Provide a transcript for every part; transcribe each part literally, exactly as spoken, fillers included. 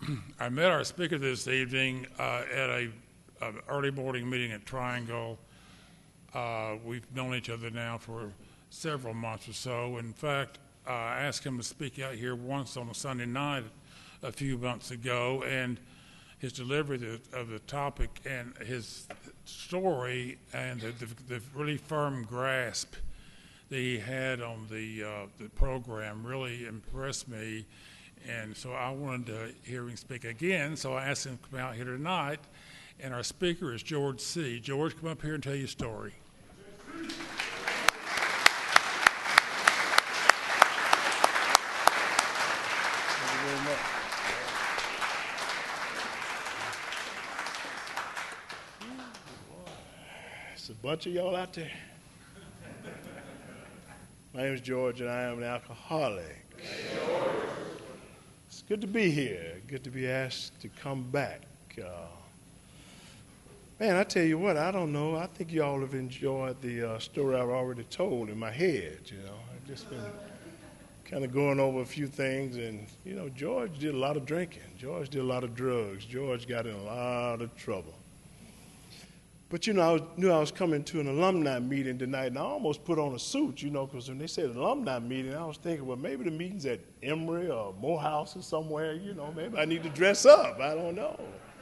I met our speaker this evening uh, at a, an early morning meeting at Triangle. Uh, we've known each other now for several months or so. In fact, uh, I asked him to speak out here once on a Sunday night a few months ago, and his delivery of the, of the topic and his story and the, the, the really firm grasp that he had on the, uh, the program really impressed me. And so I wanted to hear him speak again, so I asked him to come out here tonight. And our speaker is George C. George, come up here and tell your story. Thank you very much. It's a bunch of y'all out there. My name is George, and I am an alcoholic. It's good to be here. Good to be asked to come back. Uh, man, I tell you what, I don't know. I think y'all have enjoyed the uh, story I've already told in my head. You know, I've just been kind of going over a few things, and you know, George did a lot of drinking. George did a lot of drugs. George got in a lot of trouble. But, you know, I was, knew I was coming to an alumni meeting tonight, and I almost put on a suit, you know, because when they said alumni meeting, I was thinking, well, maybe the meeting's at Emory or Morehouse or somewhere, you know, maybe I need to dress up. I don't know.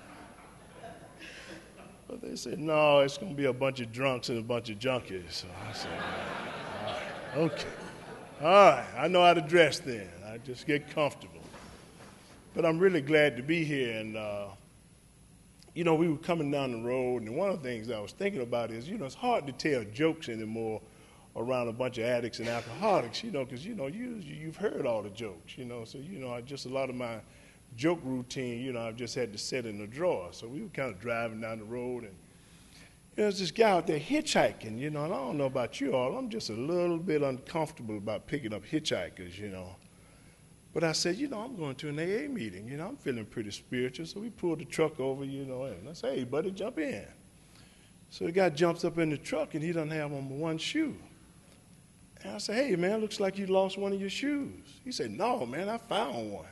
But they said, no, it's going to be a bunch of drunks and a bunch of junkies. So I said, all right, okay. All right, I know how to dress then. I just get comfortable. But I'm really glad to be here, and, uh, you know, we were coming down the road, and one of the things I was thinking about is, you know, it's hard to tell jokes anymore around a bunch of addicts and alcoholics, you know, because, you know, you, you've heard all the jokes, you know. So, you know, I just a lot of my joke routine, you know, I've just had to set in the drawer. So we were kind of driving down the road, and, you know, there's this guy out there hitchhiking, you know, and I don't know about you all. I'm just a little bit uncomfortable about picking up hitchhikers, you know. But I said, you know, I'm going to an A A meeting. You know, I'm feeling pretty spiritual. So we pulled the truck over, you know, and I said, hey, buddy, jump in. So the guy jumps up in the truck, and he doesn't have on one shoe. And I said, hey, man, looks like you lost one of your shoes. He said, no, man, I found one.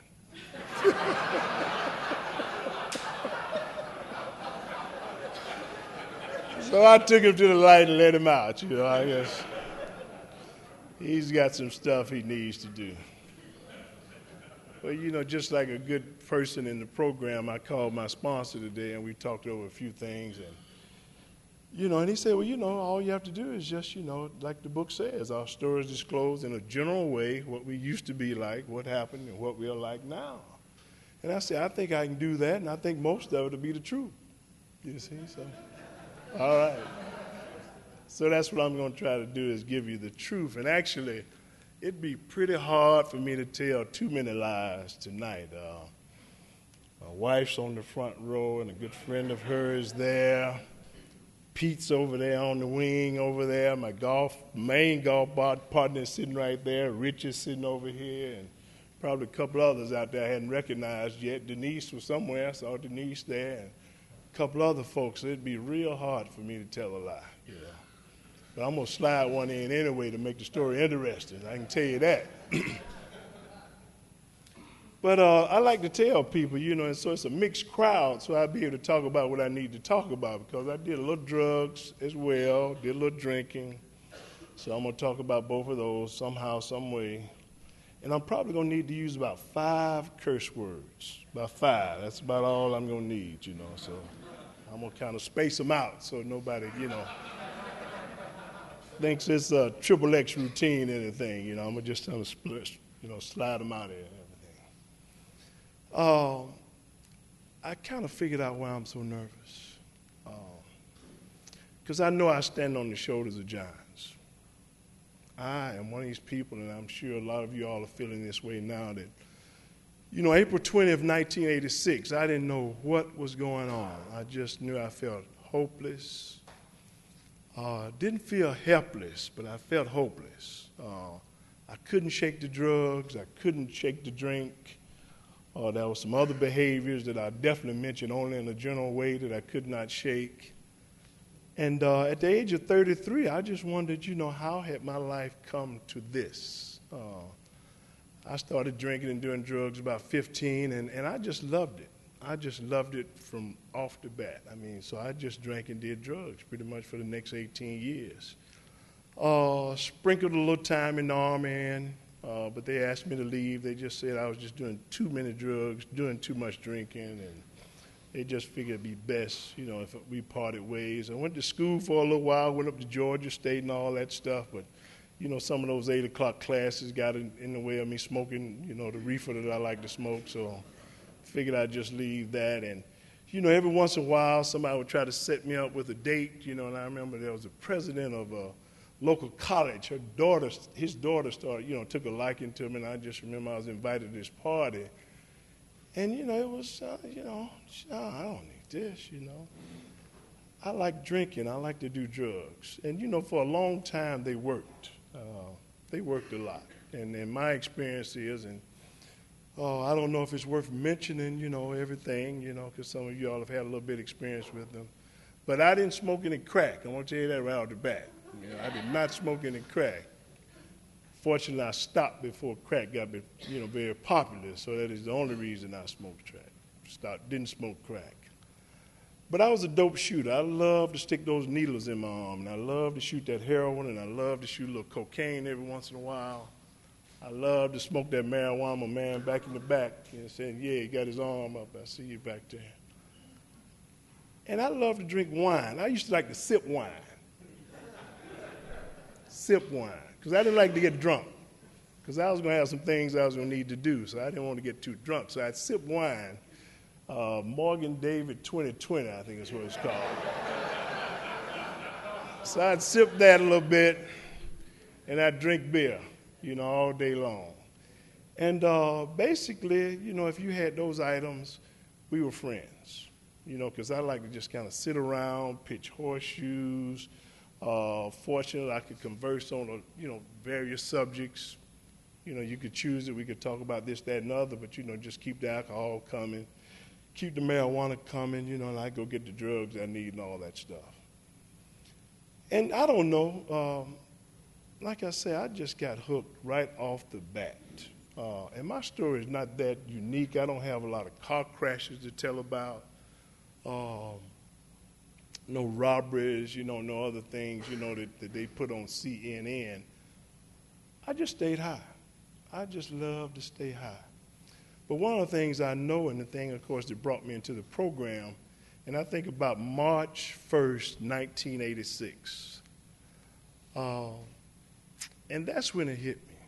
So I took him to the light and let him out, you know, I guess. He's got some stuff he needs to do. Well, you know, just like a good person in the program, I called my sponsor today, and we talked over a few things. And, you know, and he said, well, you know, all you have to do is just, you know, like the book says, our stories disclose in a general way what we used to be like, what happened, and what we're like now. And I said, I think I can do that, and I think most of it will be the truth. You see? So, all right. So that's what I'm going to try to do is give you the truth. And actually, it'd be pretty hard for me to tell too many lies tonight. Uh, my wife's on the front row, and a good friend of hers there. Pete's over there on the wing over there. My golf, main golf partner is sitting right there. Rich is sitting over here, and probably a couple others out there I hadn't recognized yet. Denise was somewhere. I saw Denise there, and a couple other folks. So it'd be real hard for me to tell a lie. Yeah. But I'm going to slide one in anyway to make the story interesting. I can tell you that. But uh, I like to tell people, you know, and so it's a mixed crowd, so I'll be able to talk about what I need to talk about because I did a little drugs as well, did a little drinking. So I'm going to talk about both of those somehow, some way. And I'm probably going to need to use about five curse words, about five. That's about all I'm going to need, you know. So I'm going to kind of space them out so nobody, you know, thinks it's a triple X routine or anything, you know. I'm going to just kind of split, you know, slide them out there and everything. Uh, I kind of figured out why I'm so nervous. Because uh, I know I stand on the shoulders of giants. I am one of these people, and I'm sure a lot of you all are feeling this way now, that, you know, April twentieth, nineteen eighty-six, I didn't know what was going on. I just knew I felt hopeless. Uh, didn't feel helpless, but I felt hopeless. Uh, I couldn't shake the drugs. I couldn't shake the drink. Uh, there were some other behaviors that I definitely mentioned only in a general way that I could not shake. And uh, at the age of thirty-three, I just wondered, you know, how had my life come to this? Uh, I started drinking and doing drugs about fifteen, and, and I just loved it. I just loved it from off the bat. I mean, so I just drank and did drugs pretty much for the next eighteen years. Uh, sprinkled a little time in the Army, in, uh, but they asked me to leave. They just said I was just doing too many drugs, doing too much drinking, and they just figured it'd be best, you know, if we parted ways. I went to school for a little while, went up to Georgia State and all that stuff, but, you know, some of those eight o'clock classes got in, in the way of me smoking, you know, the reefer that I like to smoke, so figured I'd just leave that. And, you know, every once in a while, somebody would try to set me up with a date, you know, and I remember there was a president of a local college. Her daughter, his daughter started, you know, took a liking to him, and I just remember I was invited to this party. And, you know, it was, uh, you know, oh, I don't need this, you know. I like drinking. I like to do drugs. And, you know, for a long time, they worked. Uh, they worked a lot. And, and my experience is, and oh, I don't know if it's worth mentioning, you know, everything, you know, because some of you all have had a little bit of experience with them. But I didn't smoke any crack. I want to tell you that right off the bat. You know, I did not smoke any crack. Fortunately, I stopped before crack got, you know, very popular, so that is the only reason I smoked crack. Stopped, didn't smoke crack. But I was a dope shooter. I loved to stick those needles in my arm, and I loved to shoot that heroin, and I loved to shoot a little cocaine every once in a while. I loved to smoke that marijuana, man, back in the back, and saying, yeah, he got his arm up. I see you back there. And I loved to drink wine. I used to like to sip wine. Sip wine. Because I didn't like to get drunk, because I was going to have some things I was going to need to do, so I didn't want to get too drunk. So I'd sip wine. Uh, Morgan David twenty twenty, I think is what it's called. So I'd sip that a little bit, and I'd drink beer, you know, all day long. And uh, basically, you know, if you had those items, we were friends, you know, because I like to just kind of sit around, pitch horseshoes. Uh, fortunately, I could converse on, a, you know, various subjects. You know, you could choose it. We could talk about this, that, and other, but, you know, just keep the alcohol coming, keep the marijuana coming, you know, and I go get the drugs I need and all that stuff. And I don't know, um, like I said, I just got hooked right off the bat. Uh, and my story is not that unique. I don't have a lot of car crashes to tell about. Um, no robberies, you know, no other things, you know, that, that they put on C N N. I just stayed high. I just love to stay high. But one of the things I know, and the thing, of course, that brought me into the program, and I think about March first, nineteen eighty-six. Uh, and that's when it hit me.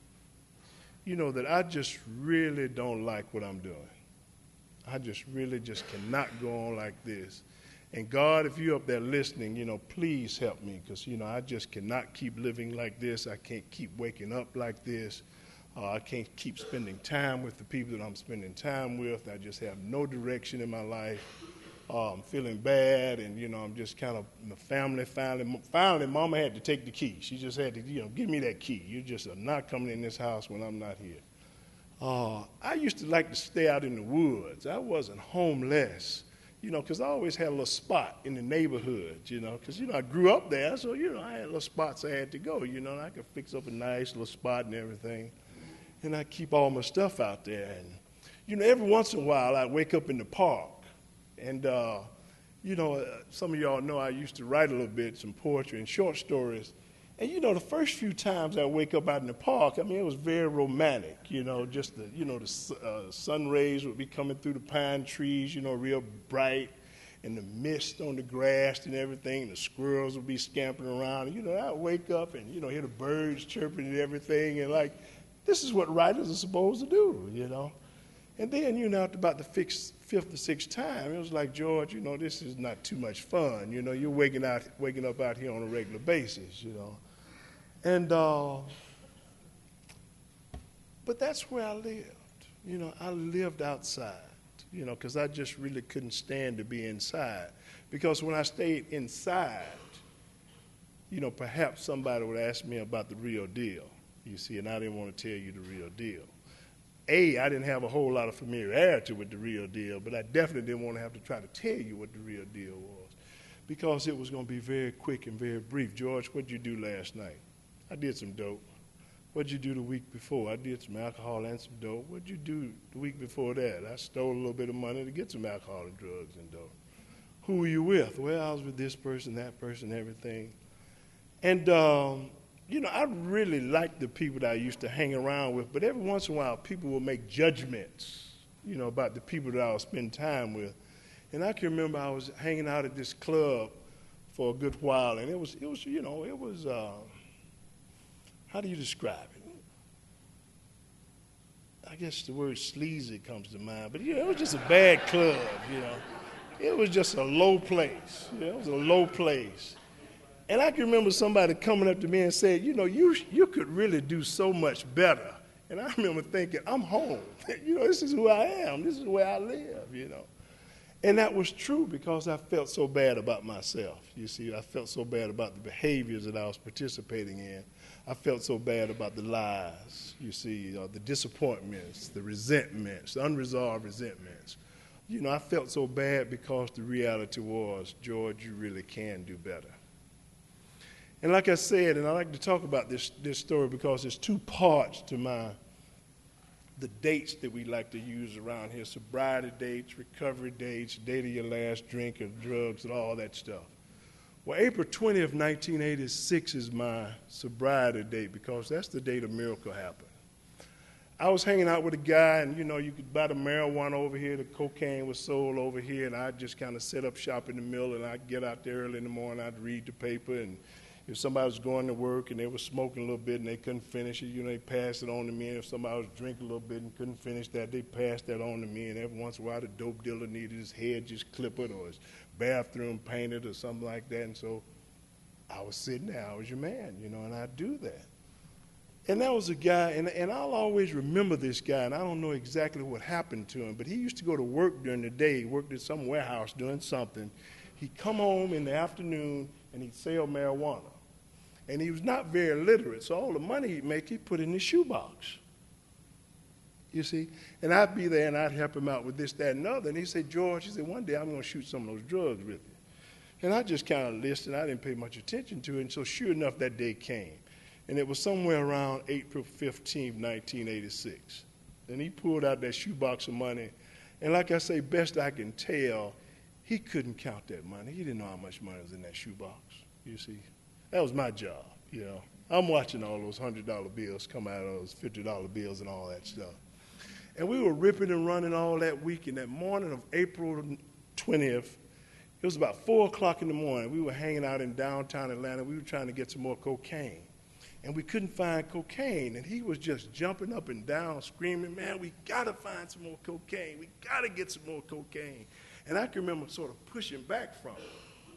You know, that I just really don't like what I'm doing. I just really just cannot go on like this. And God, if you're up there listening, you know, please help me, because, you know, I just cannot keep living like this. I can't keep waking up like this. Uh, I can't keep spending time with the people that I'm spending time with. I just have no direction in my life. Uh, I'm feeling bad, and, you know, I'm just kind of, the family finally, finally, Mama had to take the key. She just had to, you know, give me that key. You just are not coming in this house when I'm not here. Uh, I used to like to stay out in the woods. I wasn't homeless. You know, because I always had a little spot in the neighborhood, you know, because, you know, I grew up there, so, you know, I had little spots I had to go, you know, and I could fix up a nice little spot and everything, and I keep all my stuff out there. And, you know, every once in a while, I'd wake up in the park, and, uh, you know, uh, some of y'all know I used to write a little bit, some poetry and short stories. And, you know, the first few times I wake up out in the park, I mean, it was very romantic, you know, just the, you know, the uh, sun rays would be coming through the pine trees, you know, real bright, and the mist on the grass and everything, the squirrels would be scampering around. And, you know, I'd wake up and, you know, hear the birds chirping and everything, and, like, this is what writers are supposed to do, you know. And then, you know, after about the fifth, fifth or sixth time, it was like, George, you know, this is not too much fun. You know, you're waking out, waking up out here on a regular basis, you know. And, uh, but that's where I lived. You know, I lived outside, you know, because I just really couldn't stand to be inside. Because when I stayed inside, you know, perhaps somebody would ask me about the real deal, you see, and I didn't want to tell you the real deal. A, I didn't have a whole lot of familiarity with the real deal, but I definitely didn't want to have to try to tell you what the real deal was, because it was going to be very quick and very brief. George, what did you do last night? I did some dope. What'd you do the week before? I did some alcohol and some dope. What'd you do the week before that? I stole a little bit of money to get some alcohol and drugs and dope. Who were you with? Well, I was with this person, that person, everything. And, um, you know, I really liked the people that I used to hang around with, but every once in a while people would make judgments, you know, about the people that I was spending time with. And I can remember I was hanging out at this club for a good while, and it was, it was you know, it was, uh, how do you describe it? I guess the word sleazy comes to mind, but, you know, it was just a bad club, you know. It was just a low place. You know, it was a low place. And I can remember somebody coming up to me and saying, you know, you, you could really do so much better. And I remember thinking, I'm home. You know, this is who I am. This is where I live, you know. And that was true because I felt so bad about myself. You see, I felt so bad about the behaviors that I was participating in. I felt so bad about the lies, you see, uh, the disappointments, the resentments, the unresolved resentments. You know, I felt so bad because the reality was, George, you really can do better. And like I said, and I like to talk about this, this story because there's two parts to my, the dates that we like to use around here, sobriety dates, recovery dates, date of your last drink of drugs and all that stuff. Well, April twentieth, nineteen eighty-six is my sobriety date because that's the day the miracle happened. I was hanging out with a guy, and, you know, you could buy the marijuana over here, the cocaine was sold over here, and I'd just kind of set up shop in the mill, and I'd get out there early in the morning, I'd read the paper, and if somebody was going to work and they were smoking a little bit and they couldn't finish it, you know, they passed it on to me, and if somebody was drinking a little bit and couldn't finish that, they passed that on to me, and every once in a while the dope dealer needed his head just clippered or his bathroom painted or something like that, and so I was sitting there, I was your man, you know, and I'd do that. And that was a guy, and, and I'll always remember this guy, and I don't know exactly what happened to him, but he used to go to work during the day. He worked at some warehouse doing something. He'd come home in the afternoon, and he'd sell marijuana. And he was not very literate, so all the money he'd make, he'd put in his shoebox. You see? And I'd be there, and I'd help him out with this, that, and the other. And he said, George, he said, one day I'm going to shoot some of those drugs with you. And I just kind of listened. I didn't pay much attention to it, and so sure enough, that day came. And it was somewhere around April fifteenth, nineteen eighty-six. And he pulled out that shoebox of money. And like I say, best I can tell, he couldn't count that money. He didn't know how much money was in that shoebox, you see. That was my job, you know. I'm watching all those one hundred dollar bills come out of those fifty dollar bills and all that stuff. And we were ripping and running all that week. And that morning of April twentieth, it was about four o'clock in the morning. We were hanging out in downtown Atlanta. We were trying to get some more cocaine. And we couldn't find cocaine, and he was just jumping up and down, screaming, man, we got to find some more cocaine. We got to get some more cocaine. And I can remember sort of pushing back from it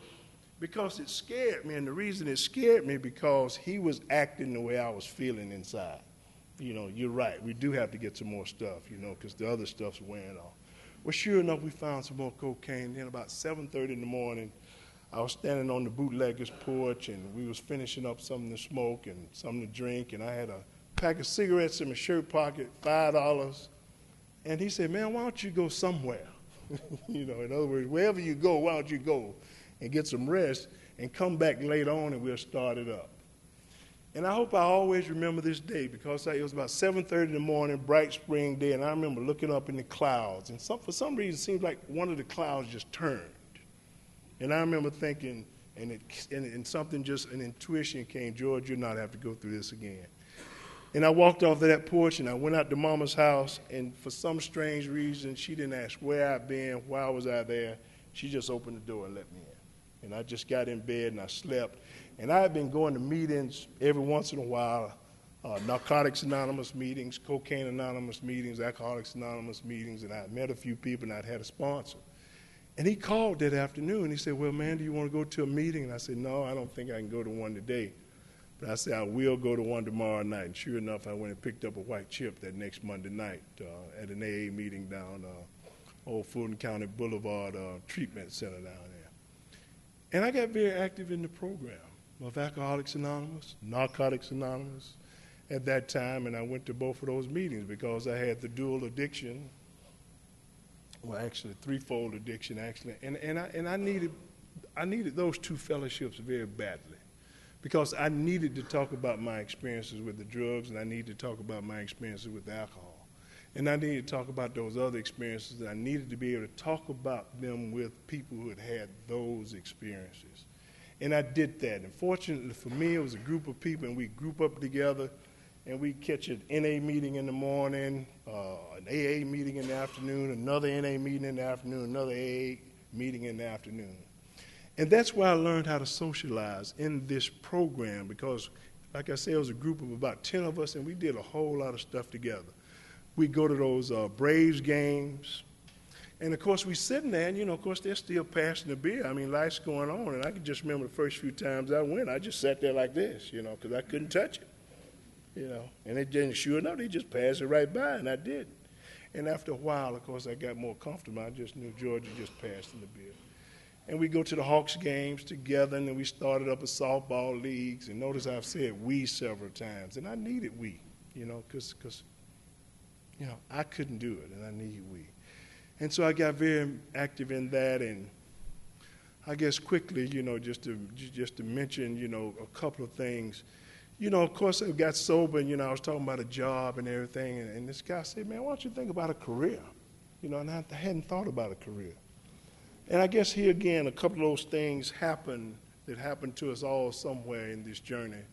because it scared me, and the reason it scared me because he was acting the way I was feeling inside. You know, you're right, we do have to get some more stuff, you know, because the other stuff's wearing off. Well, sure enough, we found some more cocaine. Then about seven thirty in the morning, I was standing on the bootlegger's porch, and we was finishing up something to smoke and something to drink, and I had a pack of cigarettes in my shirt pocket, five dollars. And he said, man, why don't you go somewhere? You know, in other words, wherever you go, why don't you go and get some rest and come back later on and we'll start it up. And I hope I always remember this day because it was about seven thirty in the morning, bright spring day, and I remember looking up in the clouds, and some, for some reason it seemed like one of the clouds just turned. And I remember thinking, and, it, and, and something just, an intuition came, George, you'll not have to go through this again. And I walked off of that porch, and I went out to Mama's house, and for some strange reason, she didn't ask where I'd been, why was I there. She just opened the door and let me in. And I just got in bed, and I slept. And I had been going to meetings every once in a while, uh, Narcotics Anonymous meetings, Cocaine Anonymous meetings, Alcoholics Anonymous meetings, and I had met a few people, and I'd had a sponsor. And he called that afternoon. He said, well, man, do you want to go to a meeting? And I said, no, I don't think I can go to one today. But I said, I will go to one tomorrow night. And sure enough, I went and picked up a white chip that next Monday night uh, at an A A meeting down uh, Old Fulton County Boulevard uh, Treatment Center down there. And I got very active in the program of Alcoholics Anonymous, Narcotics Anonymous at that time. And I went to both of those meetings because I had the dual addiction. Well, actually, threefold addiction, actually, and and I and I needed, I needed those two fellowships very badly, because I needed to talk about my experiences with the drugs, and I needed to talk about my experiences with the alcohol. And I needed to talk about those other experiences, and I needed to be able to talk about them with people who had had those experiences. And I did that. And fortunately for me, it was a group of people, and we group up together, and we catch an N A meeting in the morning, uh, an A A meeting in the afternoon, another N A meeting in the afternoon, another A A meeting in the afternoon. And that's why I learned how to socialize in this program, because, like I said, it was a group of about ten of us, and we did a whole lot of stuff together. We go to those uh, Braves games, and of course we sitting there, and you know, of course they're still passing the beer. I mean, life's going on, and I can just remember the first few times I went, I just sat there like this, you know, because I couldn't touch it, you know. And it didn't, sure enough, they just passed it right by, and I did. And after a while, of course, I got more comfortable. I just knew Georgia just passed in the beer. And we go to the Hawks games together, and then we started up a softball leagues. And notice I've said we several times, and I needed we, you know, because, because, you know, I couldn't do it, and I needed we. And so I got very active in that, and I guess quickly, you know, just to just to mention, you know, a couple of things. You know, of course, I got sober, and, you know, I was talking about a job and everything, and, and this guy said, man, why don't you think about a career? You know, and I hadn't thought about a career. And I guess here again, a couple of those things happened that happened to us all somewhere in this journey.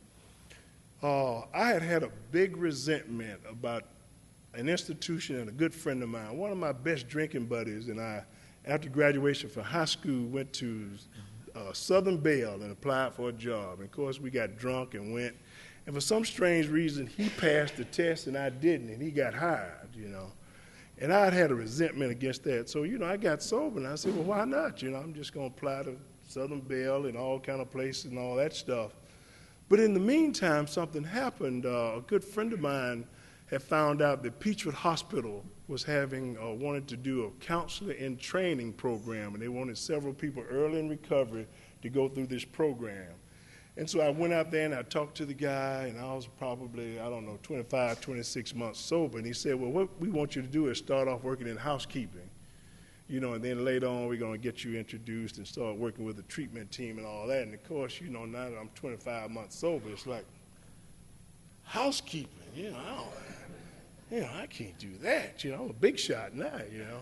Uh, I had had a big resentment about an institution and a good friend of mine. One of my best drinking buddies and I, after graduation from high school, went to uh, Southern Bell and applied for a job. And of course, we got drunk and went. And for some strange reason, he passed the test and I didn't, and he got hired, you know. And I'd had a resentment against that. So, you know, I got sober, and I said, well, why not? You know, I'm just going to apply to Southern Bell and all kind of places and all that stuff. But in the meantime, something happened. Uh, a good friend of mine had found out that Peachford Hospital was having, uh, wanted to do a counselor in training program, and they wanted several people early in recovery to go through this program. And so I went out there and I talked to the guy, and I was probably, I don't know, twenty-five, twenty-six months sober. And he said, well, what we want you to do is start off working in housekeeping, you know, and then later on we're going to get you introduced and start working with the treatment team and all that. And of course, you know, now that I'm twenty-five months sober, it's like, housekeeping, you know, I don't, you know, I can't do that. You know, I'm a big shot now, you know.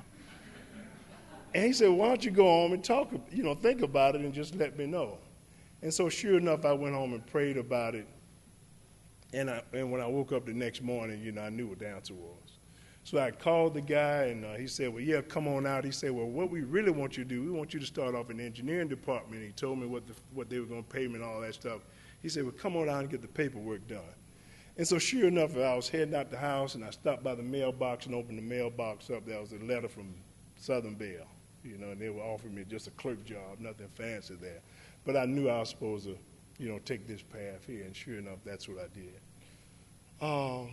And he said, well, why don't you go home and talk, you know, think about it and just let me know. And so sure enough, I went home and prayed about it. And, I, and when I woke up the next morning, you know, I knew what the answer was. So I called the guy, and uh, he said, well, yeah, come on out. He said, well, what we really want you to do, we want you to start off in the engineering department. He told me what, the, what they were going to pay me and all that stuff. He said, well, come on out and get the paperwork done. And so sure enough, I was heading out the house, and I stopped by the mailbox and opened the mailbox up. There was a letter from Southern Bell, you know, and they were offering me just a clerk job, nothing fancy there. But I knew I was supposed to, you know, take this path here, and sure enough, that's what I did. Um,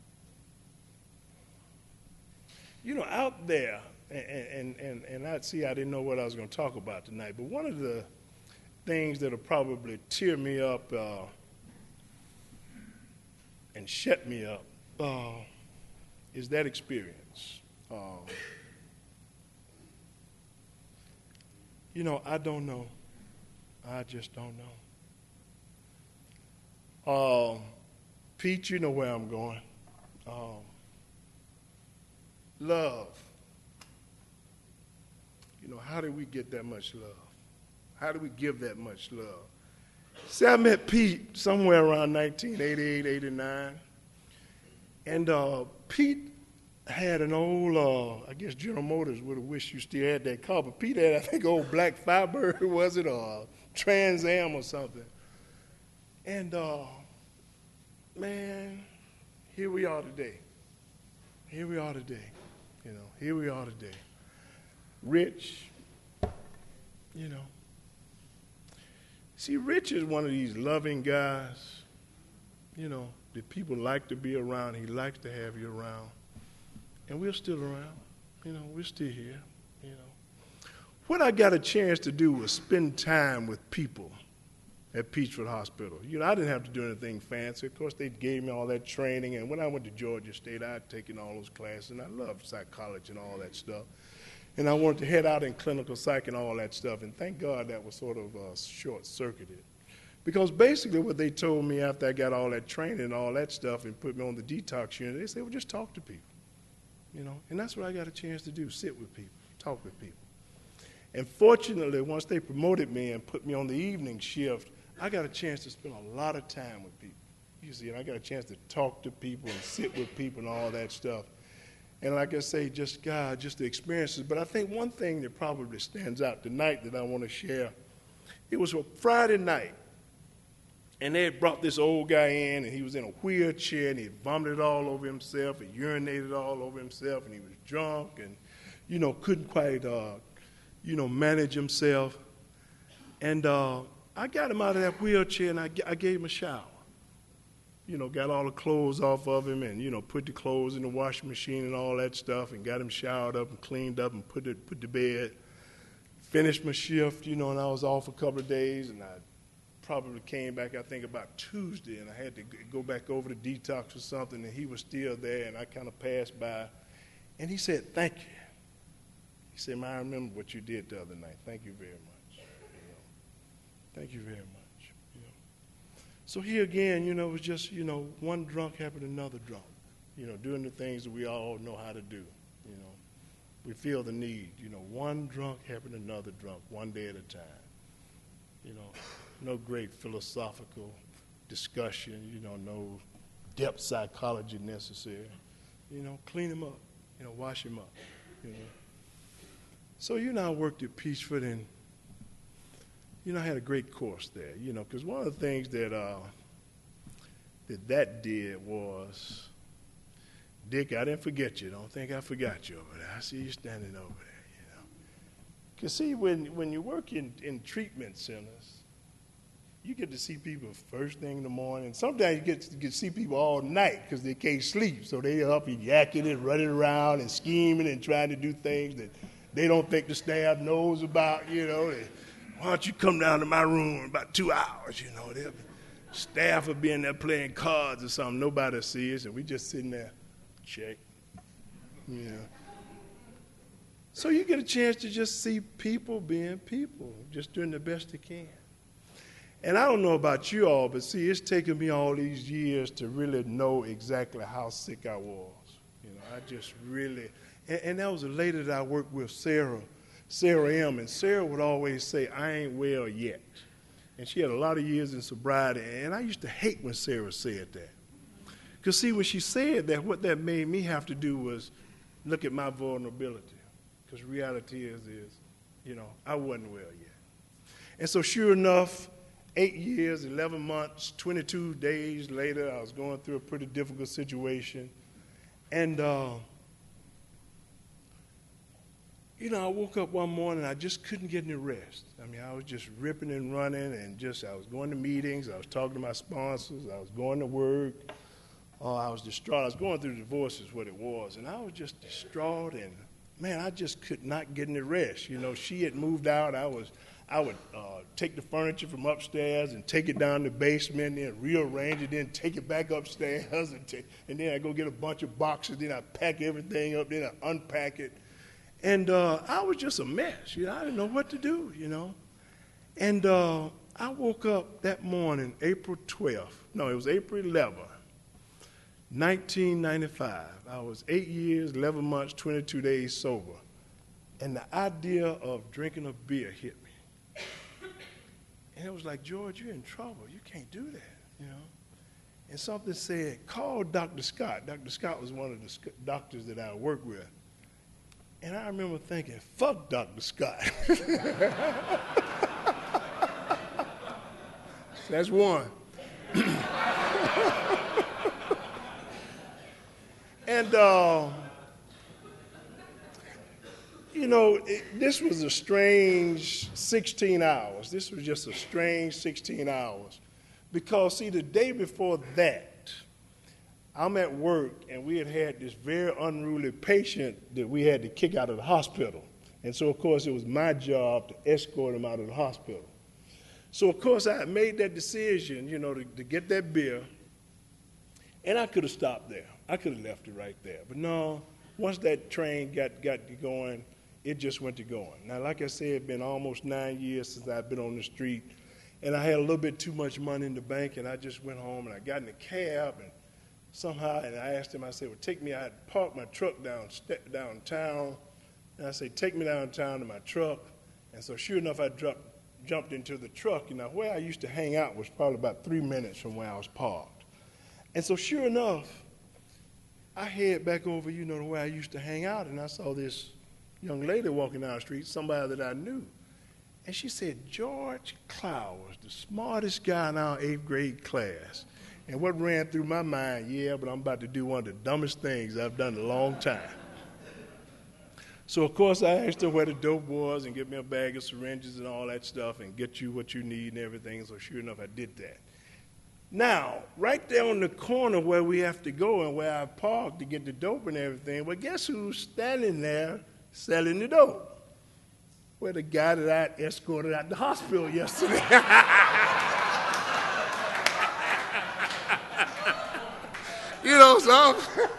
you know, out there, and, and, and, and I see I didn't know what I was going to talk about tonight, but one of the things that will probably tear me up uh, and shut me up uh, is that experience. Uh, you know, I don't know. I just don't know. Um, Pete, you know where I'm going. Um, love. You know, how did we get that much love? How do we give that much love? See, I met Pete somewhere around nineteen eighty-eight, eighty-nine. And uh, Pete had an old, uh, I guess General Motors would have wished you still had that car, but Pete had, I think, old black Firebird, was it, or Trans Am or something. And, uh, man, here we are today. Here we are today. You know, here we are today. Rich, you know. See, Rich is one of these loving guys, you know, that people like to be around. He likes to have you around. And we're still around. You know, we're still here, you know. What I got a chance to do was spend time with people at Peachford Hospital. You know, I didn't have to do anything fancy. Of course, they gave me all that training. And when I went to Georgia State, I had taken all those classes. And I loved psychology and all that stuff. And I wanted to head out in clinical psych and all that stuff. And thank God that was sort of uh, short-circuited. Because basically what they told me after I got all that training and all that stuff and put me on the detox unit, they said, well, just talk to people, you know. And that's what I got a chance to do, sit with people, talk with people. And fortunately, once they promoted me and put me on the evening shift, I got a chance to spend a lot of time with people. You see, and I got a chance to talk to people and sit with people and all that stuff. And like I say, just God, just the experiences. But I think one thing that probably stands out tonight that I want to share, it was a Friday night. And they had brought this old guy in, and he was in a wheelchair, and he had vomited all over himself, and urinated all over himself, and he was drunk, and, you know, couldn't quite, uh, you know, manage himself. And uh, I got him out of that wheelchair, and I, I gave him a shower. You know, got all the clothes off of him, and, you know, put the clothes in the washing machine and all that stuff, and got him showered up and cleaned up and put it put to bed. Finished my shift, you know, and I was off a couple of days, and I probably came back, I think, about Tuesday, and I had to go back over to detox or something, and he was still there, and I kind of passed by. And he said, thank you. He said, man, I remember what you did the other night. Thank you very much. You know, thank you very much. You know. So here again, you know, it was just, you know, one drunk helping another drunk, you know, doing the things that we all know how to do, you know. We feel the need, you know, one drunk helping another drunk, one day at a time, you know. No great philosophical discussion, you know, no depth psychology necessary. You know, clean him up, you know, wash him up, you know. So, you know, I worked at Peachford, and, you know, I had a great course there, you know, because one of the things that, uh, that that did was, Dick, I didn't forget you. Don't think I forgot you over there. I see you standing over there, you know. Because, see, when, when you work in, in treatment centers, you get to see people first thing in the morning. Sometimes you get to, get to see people all night because they can't sleep. So they up and yakking and running around and scheming and trying to do things that they don't think the staff knows about, you know. They, why don't you come down to my room in about two hours, you know. They'll, staff will be in there playing cards or something. Nobody will see us, and we just sitting there, check, you know. So you get a chance to just see people being people, just doing the best they can. And I don't know about you all, but see, it's taken me all these years to really know exactly how sick I was. You know, I just really, and, and that was a lady that I worked with, Sarah, Sarah M., and Sarah would always say, I ain't well yet. And she had a lot of years in sobriety, and I used to hate when Sarah said that. Because see, when she said that, what that made me have to do was look at my vulnerability. Because reality is, is, you know, I wasn't well yet. And so sure enough, Eight years, eleven months, twenty-two days later, I was going through a pretty difficult situation. And, uh, you know, I woke up one morning, I just couldn't get any rest. I mean, I was just ripping and running, and just, I was going to meetings, I was talking to my sponsors, I was going to work. Uh, I was distraught. I was going through divorce is what it was. And I was just distraught, and, man, I just could not get any rest. You know, she had moved out. I was... I would uh, take the furniture from upstairs and take it down the basement, then rearrange it, then take it back upstairs, and, take, and then I go get a bunch of boxes, then I pack everything up, then I unpack it. And uh, I was just a mess. You know, I didn't know what to do, you know. And uh, I woke up that morning, April twelfth. No, it was April eleventh, nineteen ninety-five. I was eight years, eleven months, twenty-two days sober. And the idea of drinking a beer hit me. And it was like, George, you're in trouble. You can't do that, you know. And something said, call Doctor Scott. Doctor Scott was one of the doctors that I worked with. And I remember thinking, fuck Doctor Scott. That's one. And, uh, you know, it, this was a strange sixteen hours. This was just a strange sixteen hours. Because, see, the day before that, I'm at work, and we had had this very unruly patient that we had to kick out of the hospital. And so, of course, it was my job to escort him out of the hospital. So, of course, I made that decision, you know, to, to get that beer. And I could have stopped there. I could have left it right there. But no, once that train got, got going, it just went to going. Now, like I said, it's been almost nine years since I've been on the street. And I had a little bit too much money in the bank, and I just went home, and I got in the cab, and somehow, and I asked him, I said, well, take me, I had parked my truck down, downtown, and I said, take me downtown to my truck. And so sure enough, I dropped, jumped into the truck. And now where I used to hang out was probably about three minutes from where I was parked. And so sure enough, I head back over, you know, to where I used to hang out, and I saw this young lady walking down the street, somebody that I knew. And she said, George Cloud was the smartest guy in our eighth grade class. And what ran through my mind, yeah, but I'm about to do one of the dumbest things I've done in a long time. So, of course, I asked her where the dope was and get me a bag of syringes and all that stuff and get you what you need and everything. So sure enough, I did that. Now, right there on the corner where we have to go and where I parked to get the dope and everything, well, guess who's standing there selling the dope? Well, the guy that I escorted out the hospital yesterday. You know, so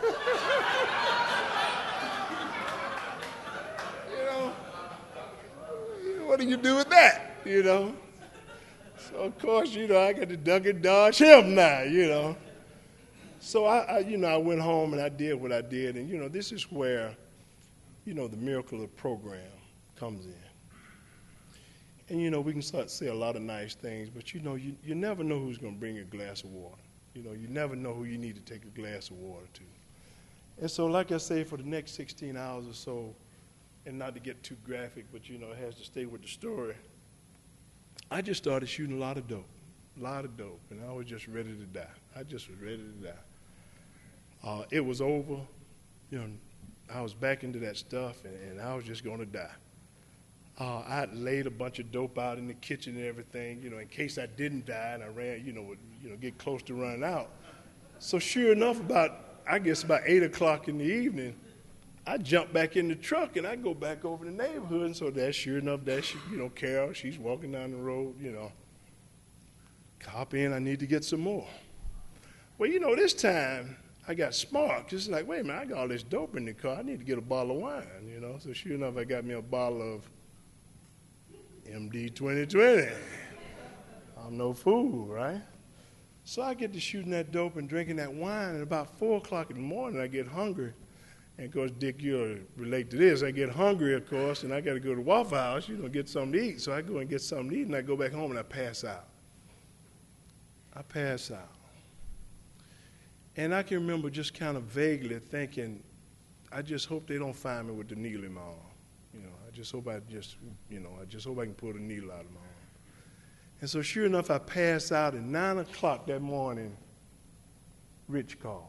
you know, what do you do with that, you know? So, of course, you know, I got to duck and dodge him now, you know. So, I, I, you know, I went home and I did what I did. And, you know, this is where, you know, the miracle of the program comes in. And, you know, we can start to say a lot of nice things, but, you know, you, you never know who's going to bring you a glass of water. You know, you never know who you need to take a glass of water to. And so, like I say, for the next sixteen hours or so, and not to get too graphic, but, you know, it has to stay with the story, I just started shooting a lot of dope, a lot of dope, and I was just ready to die. I just was ready to die. Uh, it was over. You know, I was back into that stuff, and, and I was just going to die. Uh, I laid a bunch of dope out in the kitchen and everything, you know, in case I didn't die and I ran, you know, would, you know, get close to running out. So sure enough, about, I guess about eight o'clock in the evening, I jump back in the truck and I go back over the neighborhood. And so that's sure enough, that's, you know, Carol, she's walking down the road, you know, cop in, I need to get some more. Well, you know, this time I got smart. Just like, wait a minute, I got all this dope in the car. I need to get a bottle of wine, you know. So sure enough, I got me a bottle of M D twenty twenty. I'm no fool, right? So I get to shooting that dope and drinking that wine, and about four o'clock in the morning, I get hungry. And, of course, Dick, you'll relate to this. I get hungry, of course, and I got to go to Waffle House, you know, get something to eat. So I go and get something to eat, and I go back home, and I pass out. I pass out. And I can remember just kind of vaguely thinking, I just hope they don't find me with the needle in my arm. You know, I just hope I just, you know, I just hope I can pull the needle out of my arm. And so sure enough, I passed out at nine o'clock that morning. Rich calls.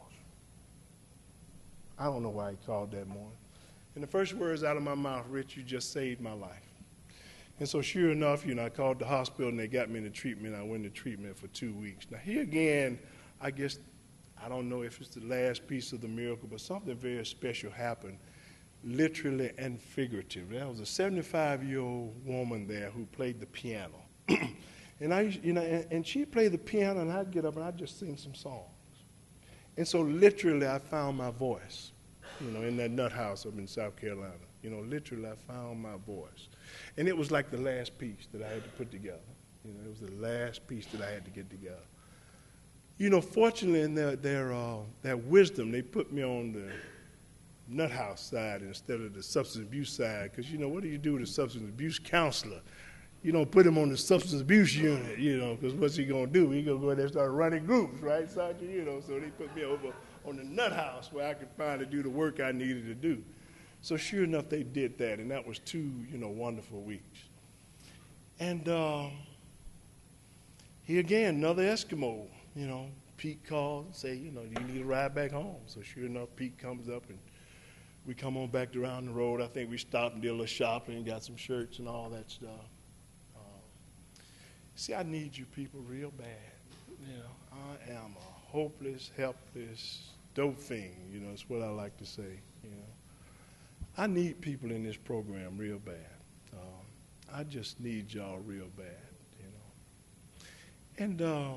I don't know why he called that morning. And the first words out of my mouth, Rich, you just saved my life. And so sure enough, you know, I called the hospital and they got me into treatment. I went into treatment for two weeks. Now here again, I guess, I don't know if it's the last piece of the miracle, but something very special happened. Literally and figuratively. There was a seventy-five-year-old woman there who played the piano. and I, you know, and, and she played the piano, and I'd get up and I'd just sing some songs. And so literally I found my voice, you know, in that nut house up in South Carolina. You know, literally I found my voice. And it was like the last piece that I had to put together. You know, it was the last piece that I had to get together. You know, fortunately in their, their, uh, their wisdom, they put me on the nut house side instead of the substance abuse side, because, you know, what do you do with a substance abuse counselor? You don't put him on the substance abuse unit, you know, because what's he going to do? He's going to go in there and start running groups, right, Sergeant? You know, so they put me over on the nut house where I could finally do the work I needed to do. So sure enough, they did that, and that was two, you know, wonderful weeks. And uh, he, again, another Eskimo, you know, Pete called and say, you know, do you need a ride back home? So sure enough, Pete comes up and we come on back around the road. I think we stopped and did a little shopping and got some shirts and all that stuff. Uh, see, I need you people real bad. You know, I am a hopeless, helpless dope fiend. You know, that's what I like to say. You know, I need people in this program real bad. Um, I just need y'all real bad. You know, and um,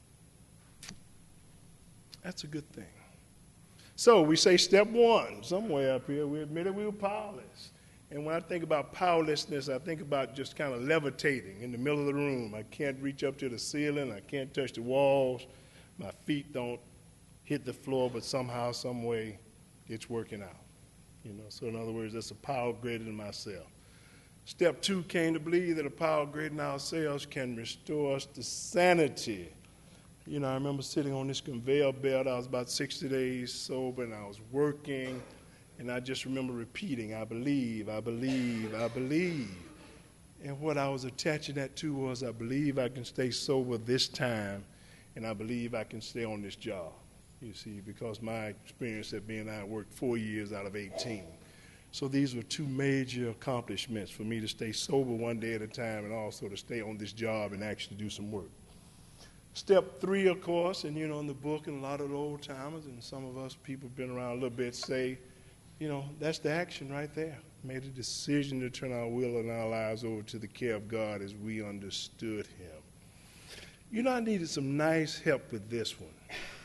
that's a good thing. So we say step one, somewhere up here, we admitted we were powerless. And when I think about powerlessness, I think about just kind of levitating in the middle of the room. I can't reach up to the ceiling. I can't touch the walls. My feet don't hit the floor, but somehow, some way, it's working out. You know, so in other words, that's a power greater than myself. Step two came to believe that a power greater than ourselves can restore us to sanity. You know, I remember sitting on this conveyor belt. I was about sixty days sober, and I was working, and I just remember repeating, I believe, I believe, I believe. And what I was attaching that to was, I believe I can stay sober this time, and I believe I can stay on this job. You see, because my experience had been I worked four years out of eighteen. So these were two major accomplishments for me, to stay sober one day at a time and also to stay on this job and actually do some work. Step three, of course, and you know, in the book, and a lot of the old timers and some of us people have been around a little bit say, you know, that's the action right there. Made a decision to turn our will and our lives over to the care of God as we understood him. You know, I needed some nice help with this one.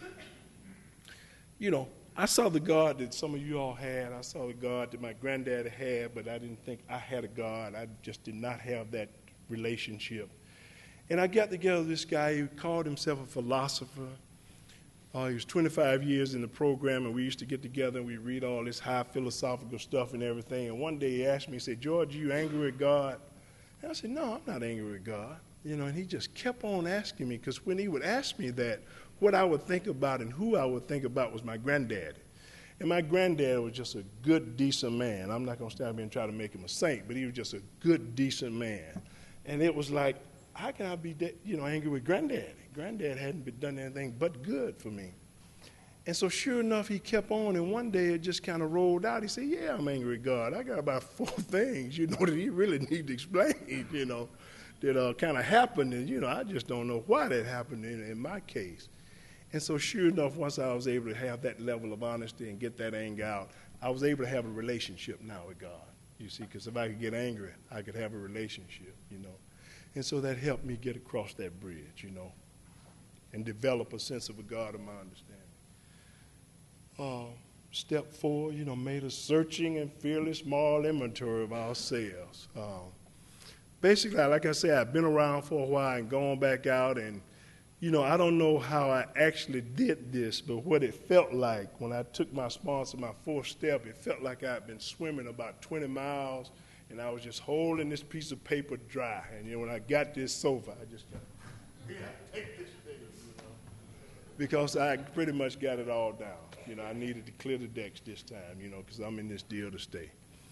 You know, I saw the God that some of you all had. I saw the God that my granddaddy had, but I didn't think I had a God. I just did not have that relationship. And I got together with this guy who called himself a philosopher. Uh, he was twenty-five years in the program, and we used to get together and we read all this high philosophical stuff and everything. And one day he asked me, he said, George, are you angry with God? And I said, no, I'm not angry with God. You know, and he just kept on asking me, because when he would ask me that, what I would think about and who I would think about was my granddaddy. And my granddad was just a good, decent man. I'm not going to stand here and try to make him a saint, but he was just a good, decent man. And it was like, how can I be, de- you know, angry with granddaddy? Granddad hadn't been done anything but good for me. And so sure enough, he kept on, and one day it just kind of rolled out. He said, yeah, I'm angry with God. I got about four things, you know, that he really need to explain, you know, that uh, kind of happened. And, you know, I just don't know why that happened in, in my case. And so sure enough, once I was able to have that level of honesty and get that anger out, I was able to have a relationship now with God, you see, because if I could get angry, I could have a relationship, you know. And so that helped me get across that bridge, you know, and develop a sense of a God of my understanding. Uh, step four, you know, made a searching and fearless moral inventory of ourselves. Um, basically, like I said, I've been around for a while and gone back out, and you know, I don't know how I actually did this, but what it felt like when I took my sponsor, my fourth step, it felt like I'd been swimming about twenty miles, and I was just holding this piece of paper dry. And, you know, when I got this sofa, I just got, yeah, take this thing, you know, because I pretty much got it all down. You know, I needed to clear the decks this time, you know, because I'm in this deal to stay.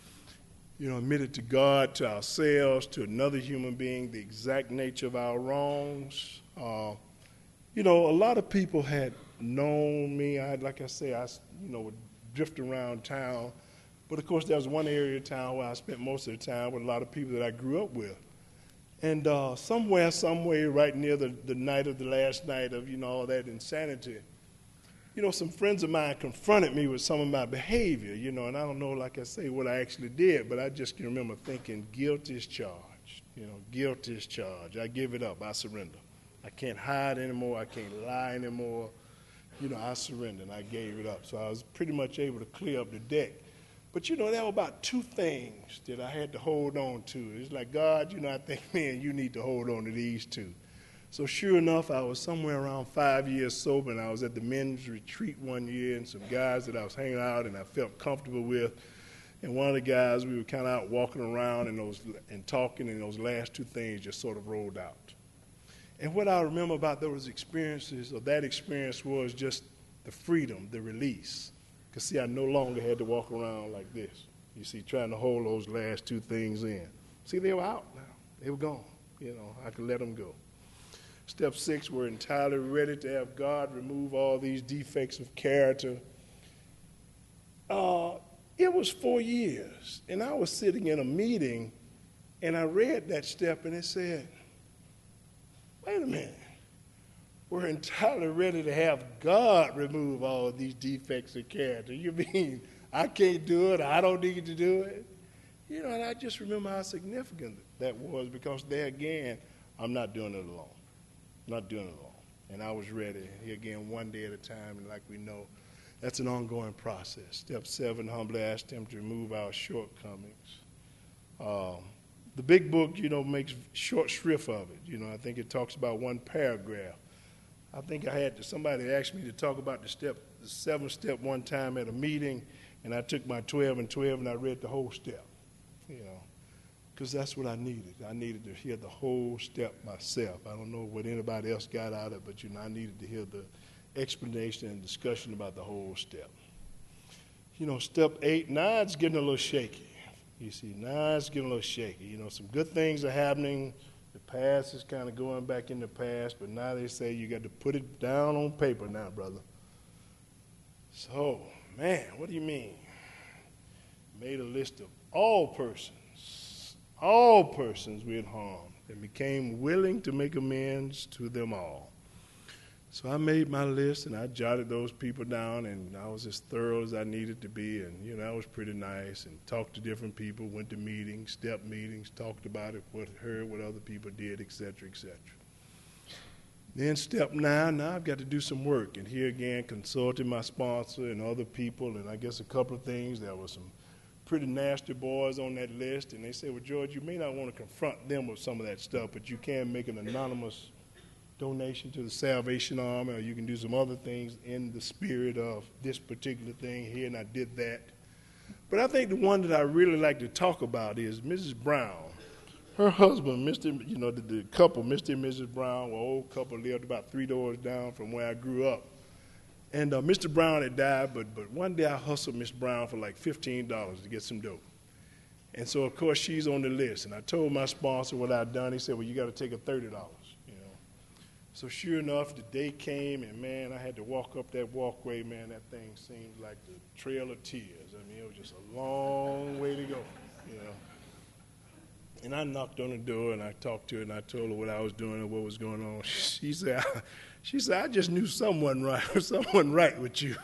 You know, admitted to God, to ourselves, to another human being, the exact nature of our wrongs. Uh, You know, a lot of people had known me. I, like I say, I, you know, would drift around town. But, of course, there was one area of town where I spent most of the time with a lot of people that I grew up with. And uh, somewhere, somewhere, right near the, the night of the last night of, you know, all that insanity, you know, some friends of mine confronted me with some of my behavior, you know, and I don't know, like I say, what I actually did, but I just can remember thinking, guilt is charged. You know, guilt is charged. I give it up. I surrender. I can't hide anymore. I can't lie anymore. You know, I surrendered and I gave it up. So I was pretty much able to clear up the deck. But, you know, there were about two things that I had to hold on to. It's like, God, you know, I think, man, you need to hold on to these two. So sure enough, I was somewhere around five years sober, and I was at the men's retreat one year, and some guys that I was hanging out and I felt comfortable with. And one of the guys, we were kind of out walking around and, those, and talking, and those last two things just sort of rolled out. And what I remember about those experiences, or that experience, was just the freedom, the release. Because, see, I no longer had to walk around like this. You see, trying to hold those last two things in. See, they were out now. They were gone. You know, I could let them go. Step six, we're entirely ready to have God remove all these defects of character. Uh, it was four years, and I was sitting in a meeting, and I read that step, and it said, wait a minute. We're entirely ready to have God remove all of these defects of character. You mean I can't do it, I don't need to do it? You know, and I just remember how significant that was, because there again, I'm not doing it alone. I'm not doing it alone. And I was ready, here again, one day at a time, and like we know, that's an ongoing process. Step seven, humbly asked him to remove our shortcomings. Um, the big book, you know, makes short shrift of it. You know, I think it talks about one paragraph. I think I had to, somebody asked me to talk about the step, the seventh step one time at a meeting, and I took my twelve and twelve and I read the whole step, you know, because that's what I needed. I needed to hear the whole step myself. I don't know what anybody else got out of it, but, you know, I needed to hear the explanation and discussion about the whole step. You know, step eight, now it's getting a little shaky. You see, now it's getting a little shaky. You know, some good things are happening. The past is kind of going back in the past, but now they say you got to put it down on paper now, brother. So, man, what do you mean? Made a list of all persons, all persons we had harmed, and became willing to make amends to them all. So I made my list, and I jotted those people down, and I was as thorough as I needed to be, and, you know, that was pretty nice, and talked to different people, went to meetings, step meetings, talked about it, what heard what other people did, et cetera, et cetera. Then step nine, now I've got to do some work, and here again, consulting my sponsor and other people, and I guess a couple of things. There were some pretty nasty boys on that list, and they said, well, George, you may not want to confront them with some of that stuff, but you can make an anonymous donation to the Salvation Army, or you can do some other things in the spirit of this particular thing here, and I did that. But I think the one that I really like to talk about is Missus Brown. Her husband, Mister, you know, the, the couple, Mister and Missus Brown, were an old couple, lived about three doors down from where I grew up. And uh, Mister Brown had died, but, but one day I hustled Miss Brown for like fifteen dollars to get some dope. And so, of course, she's on the list. And I told my sponsor what I'd done. He said, well, you got to take a thirty dollars. So sure enough, the day came, and, man, I had to walk up that walkway. Man, that thing seemed like the Trail of Tears. I mean, it was just a long way to go, you know. And I knocked on the door, and I talked to her, and I told her what I was doing and what was going on. She said, I, she said, I just knew someone right, someone right with you.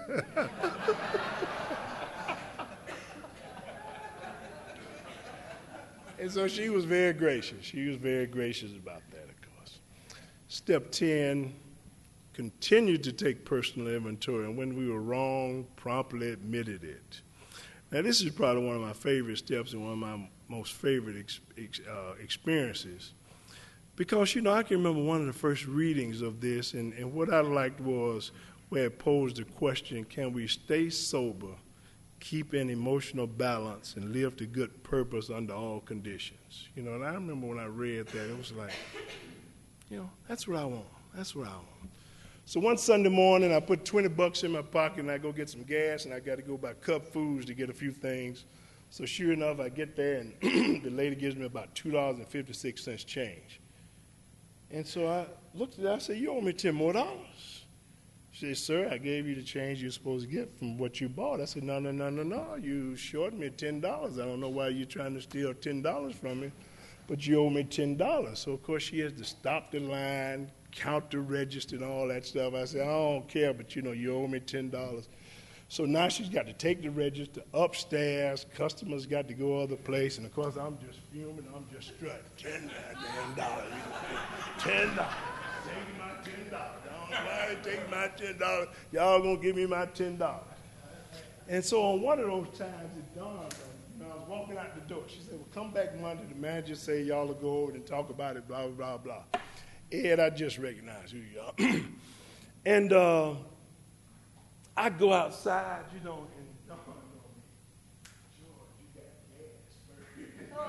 And so she was very gracious. She was very gracious about that. Step ten, continued to take personal inventory, and when we were wrong, promptly admitted it. Now, this is probably one of my favorite steps and one of my most favorite ex, ex, uh, experiences, because, you know, I can remember one of the first readings of this, and, and what I liked was where it posed the question, can we stay sober, keep an emotional balance, and live to good purpose under all conditions? You know, and I remember when I read that, it was like, you know, that's what I want. That's what I want. So one Sunday morning, I put twenty bucks in my pocket, and I go get some gas, and I got to go buy Cup Foods to get a few things. So sure enough, I get there, and the lady gives me about two dollars and fifty-six cents change. And so I looked at it, I said, you owe me ten more dollars. She said, sir, I gave you the change you're supposed to get from what you bought. I said, no, no, no, no, no. You shorted me ten dollars. I don't know why you're trying to steal ten dollars from me, but you owe me ten dollars. So, of course, she has to stop the line, count the register, and all that stuff. I said, I don't care, but, you know, you owe me ten dollars. So now she's got to take the register upstairs. Customers got to go other place. And, of course, I'm just fuming. I'm just strutting. ten dollars. ten dollars. Take my ten dollars. I don't know why they take my ten dollars. Y'all going to give me my ten dollars. And so on one of those times, it dawned on me. I was walking out the door. She said, well, come back Monday. The manager say y'all will go over and talk about it, blah, blah, blah, blah. Ed, I just recognize who you are. And uh, I go outside, you know, and dawn on me, George, you got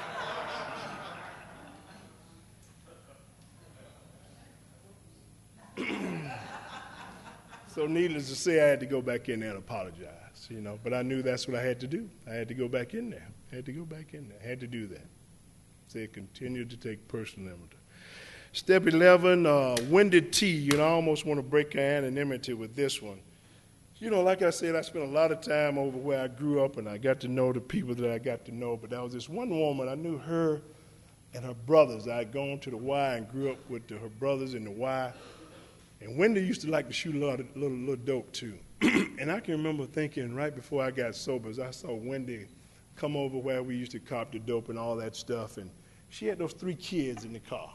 gas. So needless to say, I had to go back in there and apologize. You know, but I knew that's what I had to do. I had to go back in there. I had to go back in there. I had to do that. So it continued to take personal inventory. Step eleven, uh, Wendy T. You know, I almost want to break anonymity with this one. You know, like I said, I spent a lot of time over where I grew up, and I got to know the people that I got to know. But there was this one woman, I knew her and her brothers. I had gone to the Y and grew up with the, her brothers in the Y. And Wendy used to like to shoot a lot of, little, little dope, too. And I can remember thinking right before I got sober, as I saw Wendy come over where we used to cop the dope and all that stuff, and she had those three kids in the car.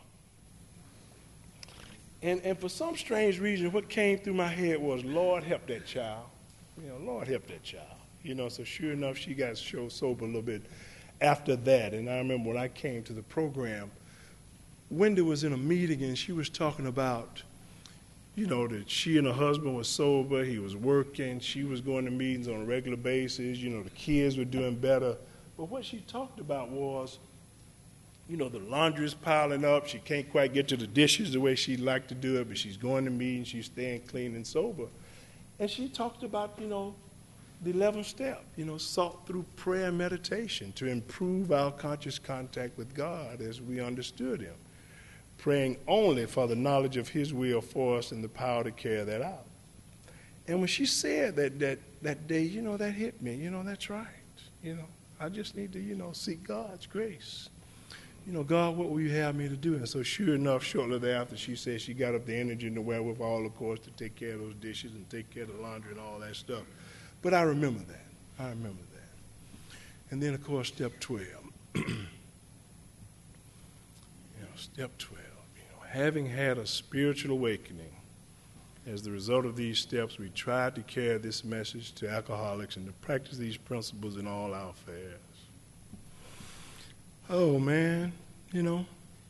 And, and for some strange reason, what came through my head was, Lord, help that child. You know, Lord, help that child. You know, so sure enough, she got so sober a little bit after that, and I remember when I came to the program, Wendy was in a meeting and she was talking about, you know, that she and her husband was sober, he was working, she was going to meetings on a regular basis, you know, the kids were doing better. But what she talked about was, you know, the laundry is piling up, she can't quite get to the dishes the way she'd like to do it, but she's going to meetings, she's staying clean and sober. And she talked about, you know, the eleventh step, you know, sought through prayer and meditation to improve our conscious contact with God as we understood him, praying only for the knowledge of his will for us and the power to carry that out. And when she said that that, that day, you know, that hit me. You know, that's right. You know, I just need to, you know, seek God's grace. You know, God, what will you have me to do? And so sure enough, shortly thereafter, she said she got up the energy and the wherewithal, of course, to take care of those dishes and take care of the laundry and all that stuff. But I remember that. I remember that. And then, of course, step twelve. you know, step twelve. You know, having had a spiritual awakening, as the result of these steps, we tried to carry this message to alcoholics and to practice these principles in all our affairs. Oh, man, you know,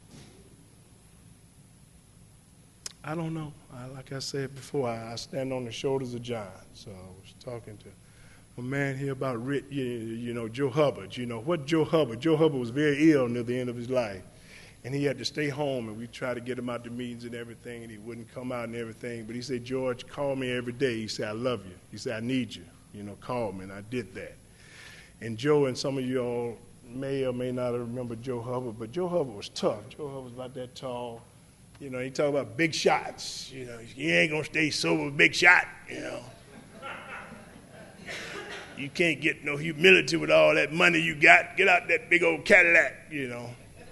I don't know. I, like I said before, I, I stand on the shoulders of giants. So I was talking to a man here about, Rick, you, you know, Joe Hubbard. You know, what Joe Hubbard? Joe Hubbard was very ill near the end of his life, and he had to stay home, and we tried to get him out to meetings and everything, and he wouldn't come out and everything. But he said, George, call me every day. He said, I love you. He said, I need you. You know, call me, and I did that. And Joe and some of you all may or may not remember Joe Hubbard, but Joe Hubbard was tough. Joe Hubbard was about that tall. You know, he talk about big shots. You know, you ain't gonna stay sober with big shot, you know. You can't get no humility with all that money you got. Get out that big old Cadillac, you know.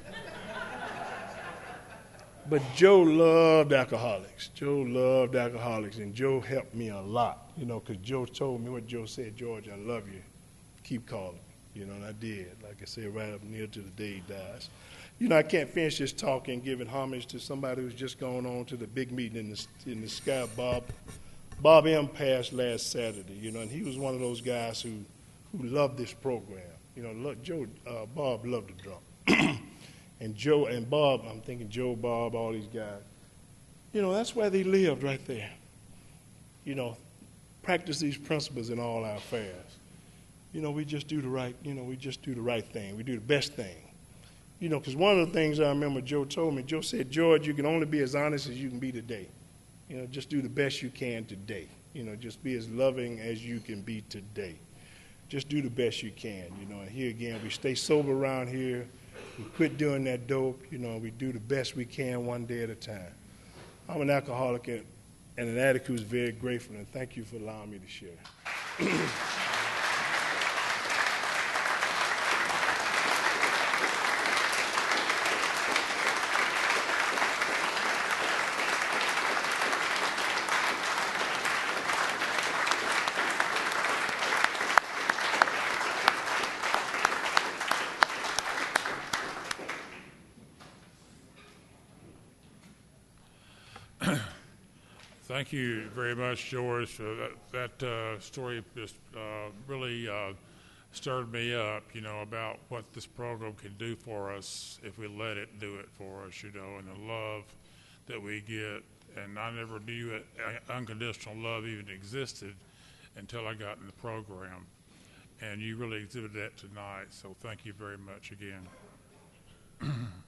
But Joe loved alcoholics. Joe loved alcoholics, and Joe helped me a lot, you know, because Joe told me what Joe said, George, I love you. Keep calling. You know, and I did, like I said, right up near to the day he dies. You know, I can't finish this talk and giving homage to somebody who's just gone on to the big meeting in the, in the sky. Bob, Bob M. passed last Saturday, you know, and he was one of those guys who, who loved this program. You know, look, Joe, uh, Bob loved to drunk. and Joe and Bob, I'm thinking Joe, Bob, all these guys. You know, that's where they lived right there. You know, practice these principles in all our affairs. You know, we just do the right, you know, we just do the right thing. We do the best thing. You know, because one of the things I remember Joe told me, Joe said, George, you can only be as honest as you can be today. You know, just do the best you can today. You know, just be as loving as you can be today. Just do the best you can, you know. And here again, we stay sober around here. We quit doing that dope. You know, we do the best we can one day at a time. I'm an alcoholic and an addict who's very grateful, and thank you for allowing me to share. Thank you very much, George. For that that uh, story just uh, really uh, stirred me up, you know, about what this program can do for us if we let it do it for us, you know, and the love that we get. And I never knew it, uh, unconditional love even existed until I got in the program. And you really exhibited that tonight, so thank you very much again.